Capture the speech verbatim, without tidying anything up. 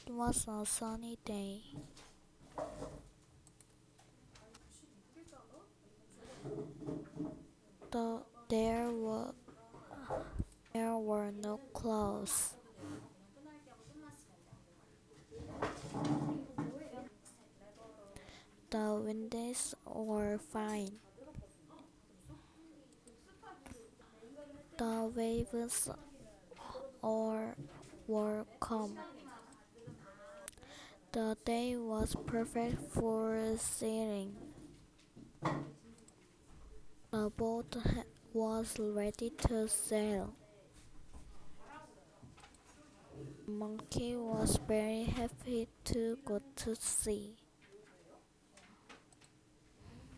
It was a sunny day. The, there were there were no clouds. The winds were fine. The waves or were calm. The day was perfect for sailing. The boat ha- was ready to sail. The monkey was very happy to go to sea.